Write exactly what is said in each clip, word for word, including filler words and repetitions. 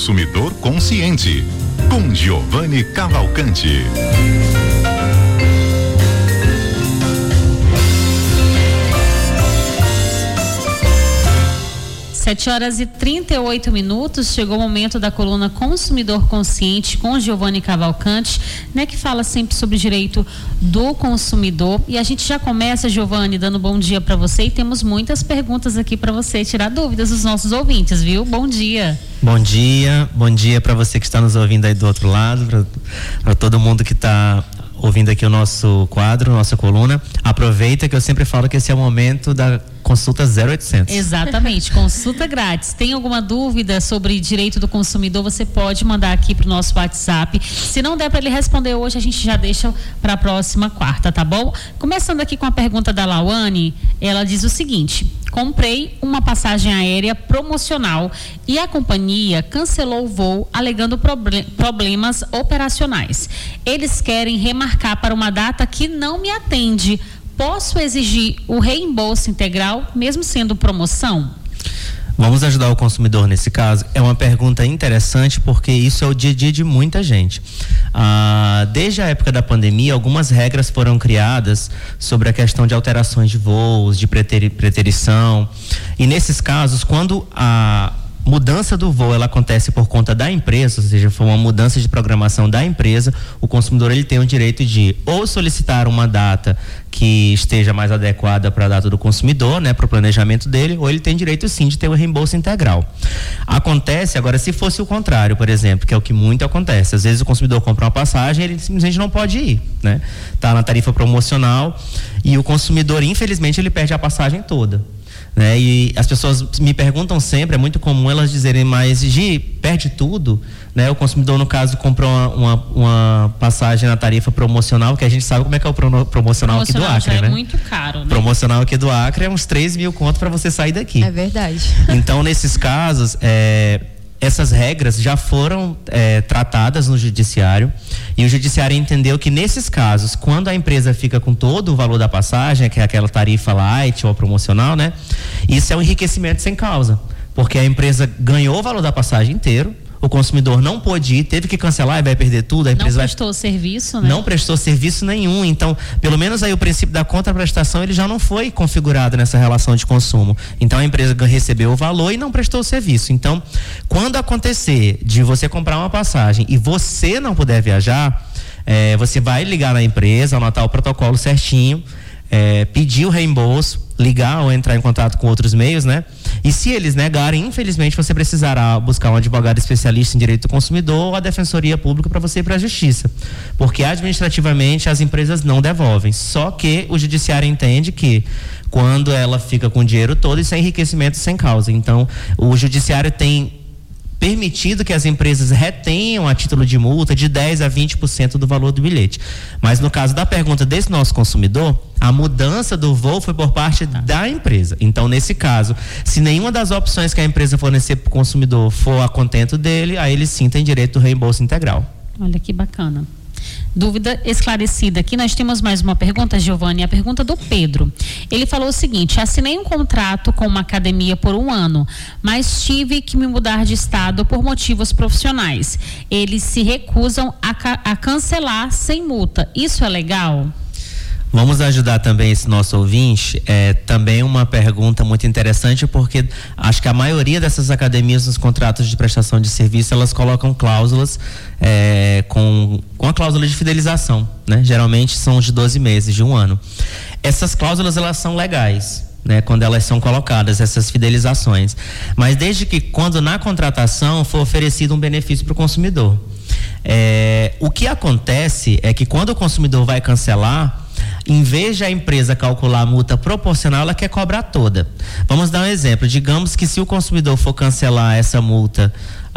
consumidor consciente, com Giovanni Cavalcante. sete horas e trinta e oito minutos, chegou o momento da coluna Consumidor Consciente com Giovanni Cavalcante, né, que fala sempre sobre o direito do consumidor. E a gente já começa, Giovanni, dando bom dia para você, e temos muitas perguntas aqui para você tirar dúvidas dos nossos ouvintes, viu? Bom dia. Bom dia, bom dia para você que está nos ouvindo aí do outro lado, para todo mundo que está ouvindo aqui o nosso quadro, nossa coluna. Aproveita que eu sempre falo que esse é o momento da consulta zero oitocentos. Exatamente, consulta grátis. Tem alguma dúvida sobre direito do consumidor, você pode mandar aqui pro nosso WhatsApp. Se não der para ele responder hoje, a gente já deixa para a próxima quarta, tá bom? Começando aqui com a pergunta da Lawane, ela diz o seguinte: comprei uma passagem aérea promocional e a companhia cancelou o voo alegando proble- problemas operacionais. Eles querem remarcar para uma data que não me atende. Posso exigir o reembolso integral, mesmo sendo promoção? Vamos ajudar o consumidor nesse caso? É uma pergunta interessante, porque isso é o dia a dia de muita gente. Ah, desde a época da pandemia, algumas regras foram criadas sobre a questão de alterações de voos, de preteri- preterição. E nesses casos, quando a mudança do voo ela acontece por conta da empresa, ou seja, foi uma mudança de programação da empresa, o consumidor ele tem o direito de ou solicitar uma data que esteja mais adequada para a data do consumidor, né, para o planejamento dele, ou ele tem direito sim de ter o reembolso integral. Acontece agora, se fosse o contrário, por exemplo, que é o que muito acontece, às vezes o consumidor compra uma passagem, ele simplesmente não pode ir, né? Tá na tarifa promocional e o consumidor, infelizmente, ele perde a passagem toda. Né? E as pessoas me perguntam sempre, é muito comum elas dizerem, mas Gi, perde tudo, né? O consumidor, no caso, comprou uma, uma, uma passagem na tarifa promocional, que a gente sabe como é que é o promocional, promocional aqui do Acre, já né? É muito caro, né? Promocional aqui do Acre é uns três mil conto para você sair daqui. É verdade. Então, nesses casos, é, essas regras já foram é, tratadas no judiciário, e o judiciário entendeu que nesses casos, quando a empresa fica com todo o valor da passagem, que é aquela tarifa light ou promocional, né? Isso é um enriquecimento sem causa, porque a empresa ganhou o valor da passagem inteiro, o consumidor não pôde ir, teve que cancelar e vai perder tudo. A empresa não prestou vai... serviço, né? Não prestou serviço nenhum. Então, pelo menos aí o princípio da contraprestação ele já não foi configurado nessa relação de consumo. Então, a empresa recebeu o valor e não prestou o serviço. Então, quando acontecer de você comprar uma passagem e você não puder viajar, é, você vai ligar na empresa, anotar o protocolo certinho, é, pedir o reembolso, ligar ou entrar em contato com outros meios, né? E se eles negarem, infelizmente, você precisará buscar um advogado especialista em direito do consumidor ou a defensoria pública para você ir para a justiça, porque administrativamente as empresas não devolvem. Só que o judiciário entende que quando ela fica com o dinheiro todo, isso é enriquecimento sem causa. Então, o judiciário tem permitido que as empresas retenham a título de multa de dez a vinte por cento do valor do bilhete. Mas no caso da pergunta desse nosso consumidor, a mudança do voo foi por parte da empresa. Então, nesse caso, se nenhuma das opções que a empresa fornecer para o consumidor for a contento dele, aí ele sim tem direito ao reembolso integral. Olha que bacana. Dúvida esclarecida. Aqui nós temos mais uma pergunta, Giovanni, a pergunta do Pedro. Ele falou o seguinte: assinei um contrato com uma academia por um ano, mas tive que me mudar de estado por motivos profissionais. Eles se recusam a, ca- a cancelar sem multa. Isso é legal? Vamos ajudar também esse nosso ouvinte. É também uma pergunta muito interessante, porque acho que a maioria dessas academias nos contratos de prestação de serviço, elas colocam cláusulas é, com, com a cláusula de fidelização, né? Geralmente são de doze meses, de um ano. Essas cláusulas, elas são legais, né, quando elas são colocadas, essas fidelizações, mas desde que quando na contratação for oferecido um benefício para o consumidor. É, o que acontece é que quando o consumidor vai cancelar, em vez de a empresa calcular a multa proporcional, ela quer cobrar toda. Vamos dar um exemplo. Digamos que se o consumidor for cancelar essa multa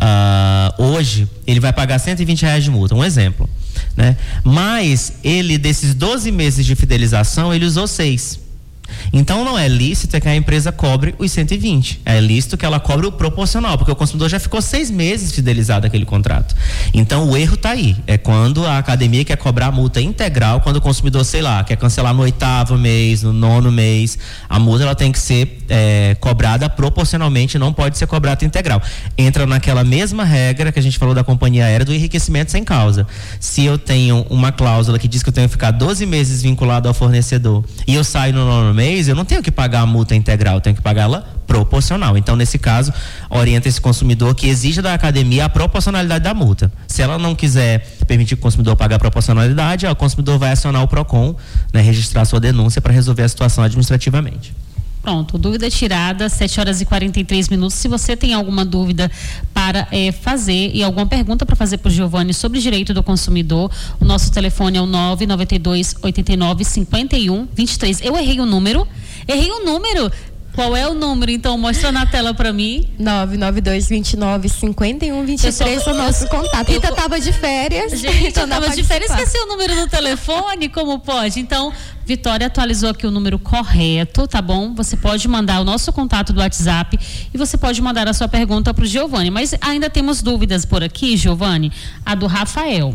uh, hoje, ele vai pagar cento e vinte reais de multa, um exemplo, né? Mas ele, desses doze meses de fidelização, ele usou seis. Então não é lícito que a empresa cobre os cento e vinte. É lícito que ela cobre o proporcional, porque o consumidor já ficou seis meses fidelizado àquele contrato. Então o erro está aí. É quando a academia quer cobrar a multa integral, quando o consumidor, sei lá, quer cancelar no oitavo mês, no nono mês, a multa ela tem que ser é, cobrada proporcionalmente, não pode ser cobrada integral. Entra naquela mesma regra que a gente falou da companhia aérea do enriquecimento sem causa. Se eu tenho uma cláusula que diz que eu tenho que ficar doze meses vinculado ao fornecedor e eu saio no nono mês, eu não tenho que pagar a multa integral, eu tenho que pagá-la proporcional. Então, nesse caso, orienta esse consumidor que exija da academia a proporcionalidade da multa. Se ela não quiser permitir que o consumidor pague a proporcionalidade, o consumidor vai acionar o PROCON, né, registrar sua denúncia para resolver a situação administrativamente. Pronto, dúvida tirada, sete horas e quarenta e três minutos. Se você tem alguma dúvida para é, fazer e alguma pergunta para fazer para o Giovanni sobre direito do consumidor, o nosso telefone é o nove nove dois, oito nove, cinco um, dois três. Eu errei o número? Errei o número? Qual é o número? Então, mostra na tela para mim. nove nove dois, vinte e nove, cinquenta e um, vinte e três é o nosso contato. Rita estava de férias. Gente, eu estava de férias, esqueci o número do telefone, como pode? Então, Vitória atualizou aqui o número correto, tá bom? Você pode mandar o nosso contato do WhatsApp e você pode mandar a sua pergunta para o Giovanni. Mas ainda temos dúvidas por aqui, Giovanni. A do Rafael.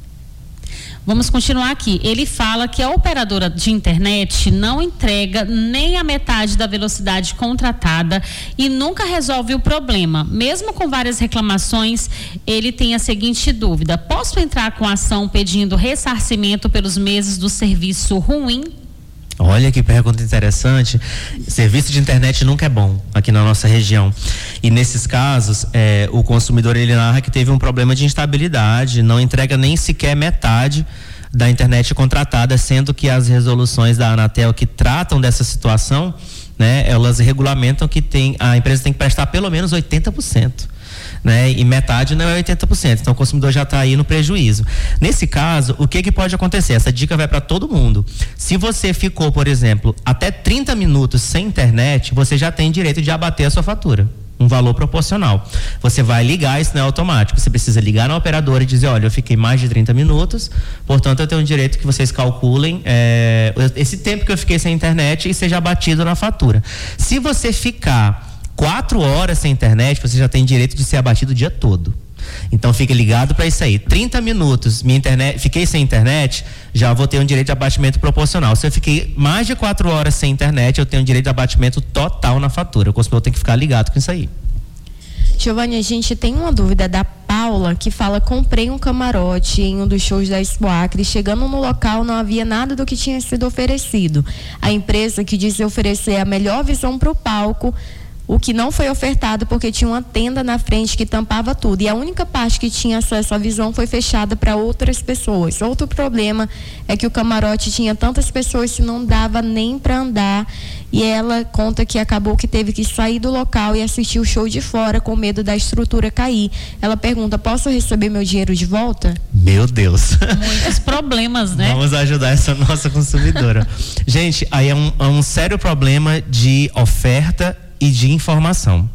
Vamos continuar aqui. Ele fala que a operadora de internet não entrega nem a metade da velocidade contratada e nunca resolve o problema. Mesmo com várias reclamações, ele tem a seguinte dúvida: posso entrar com ação pedindo ressarcimento pelos meses do serviço ruim? Olha que pergunta interessante. Serviço de internet nunca é bom aqui na nossa região. E nesses casos, é, o consumidor ele narra que teve um problema de instabilidade, não entrega nem sequer metade da internet contratada, sendo que as resoluções da Anatel que tratam dessa situação, né, elas regulamentam que tem, a empresa tem que prestar pelo menos oitenta por cento. Né? E metade não é oitenta por cento, então o consumidor já está aí no prejuízo. Nesse caso, o que que pode acontecer? Essa dica vai para todo mundo. Se você ficou, por exemplo, até trinta minutos sem internet, você já tem direito de abater a sua fatura, um valor proporcional. Você vai ligar, isso não é automático, você precisa ligar na operadora e dizer: olha, eu fiquei mais de trinta minutos, portanto eu tenho o direito que vocês calculem é, esse tempo que eu fiquei sem internet e seja abatido na fatura. Se você ficar quatro horas sem internet, você já tem direito de ser abatido o dia todo. Então fique ligado para isso aí. trinta minutos, minha internet, fiquei sem internet, já vou ter um direito de abatimento proporcional. Se eu fiquei mais de quatro horas sem internet, eu tenho um direito de abatimento total na fatura. O consumidor tem que ficar ligado com isso aí. Giovanni, a gente tem uma dúvida da Paula, que fala: comprei um camarote em um dos shows da Expo Acre, chegando no local não havia nada do que tinha sido oferecido. A empresa que disse oferecer a melhor visão para o palco, o que não foi ofertado porque tinha uma tenda na frente que tampava tudo, e a única parte que tinha acesso à visão foi fechada para outras pessoas. Outro problema é que o camarote tinha tantas pessoas que não dava nem para andar, e ela conta que acabou que teve que sair do local e assistir o show de fora com medo da estrutura cair. Ela pergunta: posso receber meu dinheiro de volta? Meu Deus. Muitos problemas, né? Vamos ajudar essa nossa consumidora. Gente, aí é um, é um sério problema de oferta e de informação.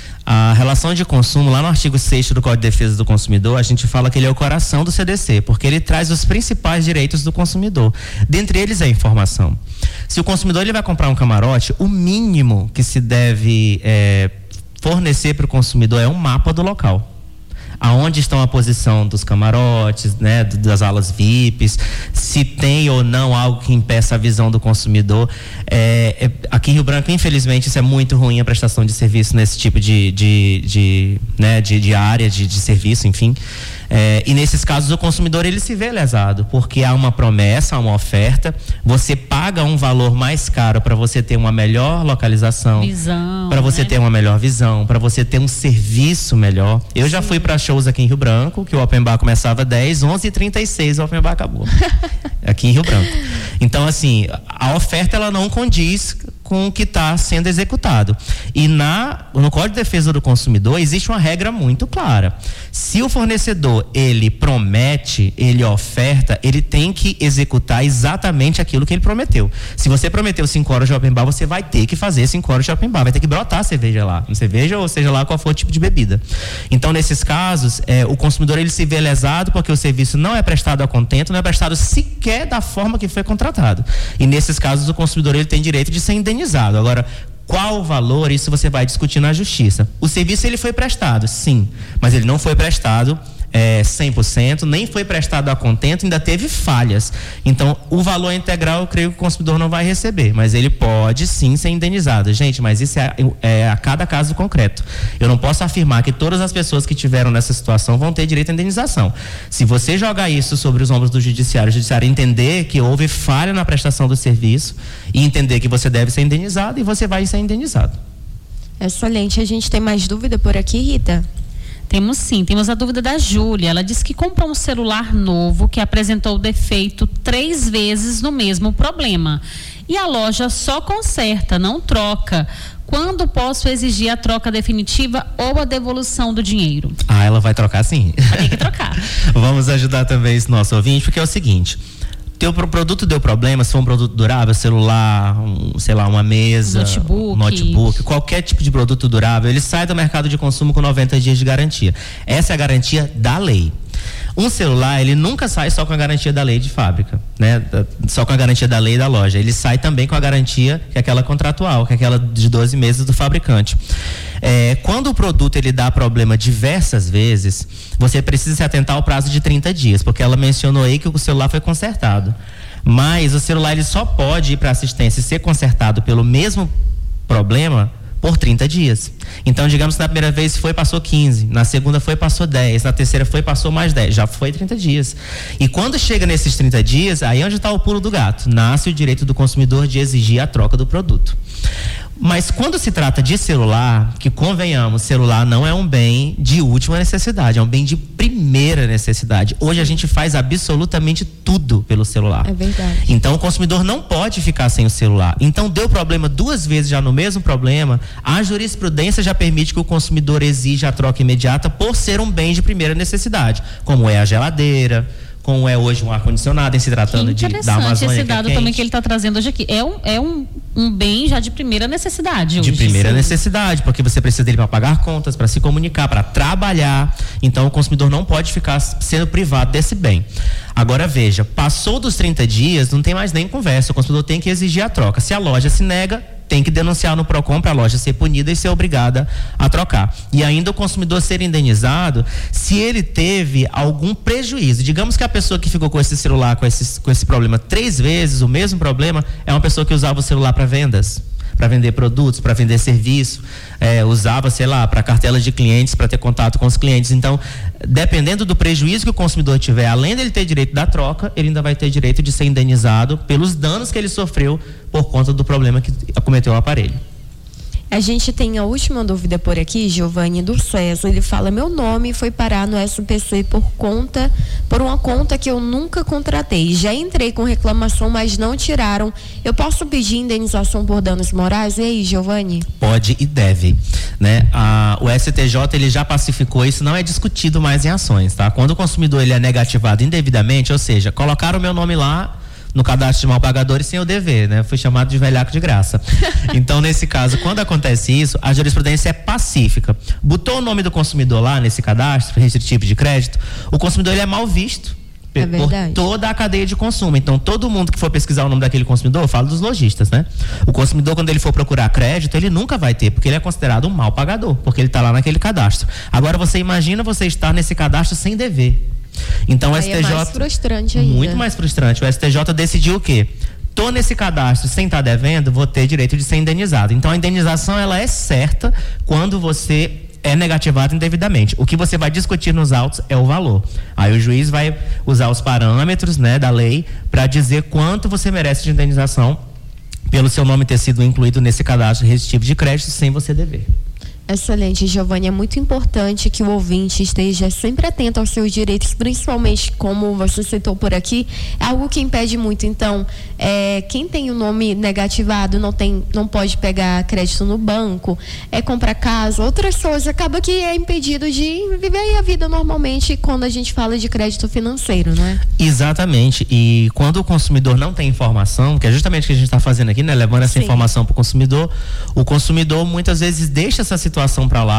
A relação de consumo, lá no artigo sexto do Código de Defesa do Consumidor, a gente fala que ele é o coração do C D C, porque ele traz os principais direitos do consumidor. Dentre eles é a informação. Se o consumidor ele vai comprar um camarote, o mínimo que se deve é, fornecer para o consumidor é um mapa do local. Aonde estão a posição dos camarotes, né, das alas V I Ps, se tem ou não algo que impeça a visão do consumidor. É, é, aqui em Rio Branco, infelizmente, isso é muito ruim, a prestação de serviço nesse tipo de, de, de, né, de, de área, de, de serviço, enfim. É, e nesses casos o consumidor ele se vê lesado, porque há uma promessa, há uma oferta, você paga um valor mais caro para você ter uma melhor localização, para você né? ter uma melhor visão, para você ter um serviço melhor. Eu Sim. já fui para shows aqui em Rio Branco, que o Open Bar começava dez, onze e trinta e seis, o Open Bar acabou. Aqui em Rio Branco. Então, assim, a oferta ela não condiz com o que está sendo executado. E na, no Código de Defesa do Consumidor existe uma regra muito clara. Se o fornecedor ele promete, ele oferta, ele tem que executar exatamente aquilo que ele prometeu. Se você prometeu cinco horas de open bar, você vai ter que fazer cinco horas de open bar, vai ter que brotar a cerveja lá, cerveja ou seja lá qual for o tipo de bebida. Então, nesses casos, é, o consumidor ele se vê lesado porque o serviço não é prestado a contento, não é prestado sequer da forma que foi contratado. E nesses casos o consumidor ele tem direito de ser indenizado. Agora, qual o valor? Isso você vai discutir na justiça. O serviço ele foi prestado, sim, mas ele não foi prestado é, cem por cento, nem foi prestado a contento, ainda teve falhas. Então, o valor integral eu creio que o consumidor não vai receber, mas ele pode sim ser indenizado. Gente, mas isso é, é a cada caso concreto. Eu não posso afirmar que todas as pessoas que tiveram nessa situação vão ter direito à indenização. Se você jogar isso sobre os ombros do judiciário, o judiciário entender que houve falha na prestação do serviço e entender que você deve ser indenizado, e você vai ser indenizado. Excelente. A gente tem mais dúvida por aqui, Rita? Temos sim, temos a dúvida da Júlia. Ela disse que comprou um celular novo que apresentou defeito três vezes no mesmo problema. E a loja só conserta, não troca. Quando posso exigir a troca definitiva ou a devolução do dinheiro? Ah, ela vai trocar sim. Vai ter que trocar. Vamos ajudar também esse nosso ouvinte, porque é o seguinte: teu produto deu problema, se for um produto durável, celular, um, sei lá, uma mesa, notebook. Um notebook, qualquer tipo de produto durável, ele sai do mercado de consumo com noventa dias de garantia. Essa é a garantia da lei. Um celular, ele nunca sai só com a garantia da lei de fábrica, né? Só com a garantia da lei da loja. Ele sai também com a garantia, que é aquela contratual, que é aquela de doze meses do fabricante. É, quando o produto ele dá problema diversas vezes, você precisa se atentar ao prazo de trinta dias, porque ela mencionou aí que o celular foi consertado. Mas o celular ele só pode ir para assistência e ser consertado pelo mesmo problema por trinta dias. Então, digamos que na primeira vez foi, passou quinze, na segunda foi, passou dez, na terceira foi, passou mais dez, já foi trinta dias. E quando chega nesses trinta dias, aí é onde está o pulo do gato. Nasce o direito do consumidor de exigir a troca do produto. Mas quando se trata de celular, que convenhamos, celular não é um bem de última necessidade, é um bem de primeira necessidade. Hoje a gente faz absolutamente tudo pelo celular. É verdade. Então o consumidor não pode ficar sem o celular. Então deu problema duas vezes já no mesmo problema, a jurisprudência já permite que o consumidor exija a troca imediata por ser um bem de primeira necessidade, como é a geladeira, como é hoje um ar-condicionado, em se tratando de, da Amazônia. Esse dado que é também que ele está trazendo hoje aqui. É, um, é um, um bem já de primeira necessidade hoje. De primeira sim. necessidade, porque você precisa dele para pagar contas, para se comunicar, para trabalhar. Então o consumidor não pode ficar sendo privado desse bem. Agora veja, passou dos trinta dias, não tem mais nem conversa. O consumidor tem que exigir a troca. Se a loja se nega, tem que denunciar no Procon para a loja ser punida e ser obrigada a trocar. E ainda o consumidor ser indenizado se ele teve algum prejuízo. Digamos que a pessoa que ficou com esse celular, com esse, com esse problema três vezes, o mesmo problema, é uma pessoa que usava o celular para vendas, para vender produtos, para vender serviço, é, usava, sei lá, para cartela de clientes, para ter contato com os clientes. Então, dependendo do prejuízo que o consumidor tiver, além dele ter direito da troca, ele ainda vai ter direito de ser indenizado pelos danos que ele sofreu por conta do problema que acometeu o aparelho. A gente tem a última dúvida por aqui, Giovanni, do César. Ele fala: meu nome foi parar no S P C por conta, por uma conta que eu nunca contratei. Já entrei com reclamação, mas não tiraram. Eu posso pedir indenização por danos morais? E aí, Giovanni? Pode e deve, né? A, o S T J ele já pacificou, isso não é discutido mais em ações, tá? Quando o consumidor ele é negativado indevidamente, ou seja, colocaram o meu nome lá no cadastro de mal pagadores sem eu dever, né? Fui chamado de velhaco de graça. Então, nesse caso, quando acontece isso, a jurisprudência é pacífica. Botou o nome do consumidor lá nesse cadastro restritivo de crédito, o consumidor ele é mal visto é por toda a cadeia de consumo. Então, todo mundo que for pesquisar o nome daquele consumidor, eu falo dos lojistas, né? O consumidor, quando ele for procurar crédito, ele nunca vai ter, porque ele é considerado um mal pagador, porque ele está lá naquele cadastro. Agora, você imagina você estar nesse cadastro sem dever. Então, aí o S T J, é mais frustrante ainda. Muito mais frustrante. O S T J decidiu o quê? Tô nesse cadastro sem estar devendo, vou ter direito de ser indenizado. Então, a indenização ela é certa quando você é negativado indevidamente. O que você vai discutir nos autos é o valor. Aí o juiz vai usar os parâmetros, né, da lei para dizer quanto você merece de indenização pelo seu nome ter sido incluído nesse cadastro restritivo de crédito sem você dever. Excelente, Giovanni. É muito importante que o ouvinte esteja sempre atento aos seus direitos, principalmente, como você citou por aqui, é algo que impede muito. Então, é, quem tem o nome negativado não, tem, não pode pegar crédito no banco, é comprar casa, outras coisas, acaba que é impedido de viver a vida normalmente quando a gente fala de crédito financeiro, não é? Exatamente. E quando o consumidor não tem informação, que é justamente o que a gente está fazendo aqui, né? Levando essa Sim. informação para o consumidor, o consumidor muitas vezes deixa essa situação situação para lá,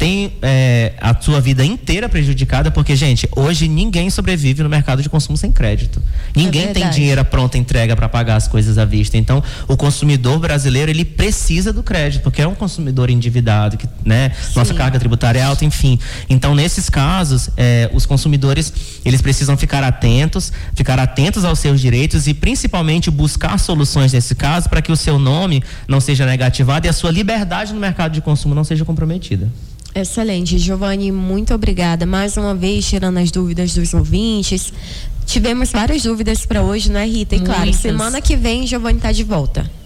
tem é, a sua vida inteira prejudicada, porque, gente, hoje ninguém sobrevive no mercado de consumo sem crédito. Ninguém é tem dinheiro à pronta entrega para pagar as coisas à vista. Então, o consumidor brasileiro, ele precisa do crédito, porque é um consumidor endividado, que, né, nossa carga tributária é alta, enfim. Então, nesses casos, é, os consumidores, eles precisam ficar atentos, ficar atentos aos seus direitos e, principalmente, buscar soluções nesse caso para que o seu nome não seja negativado e a sua liberdade no mercado de consumo não seja comprometida. Excelente, Giovanni, muito obrigada. Mais uma vez, tirando as dúvidas dos ouvintes. Tivemos várias dúvidas para hoje, não é, Rita? E claro, Muitas. semana que vem, Giovanni está de volta.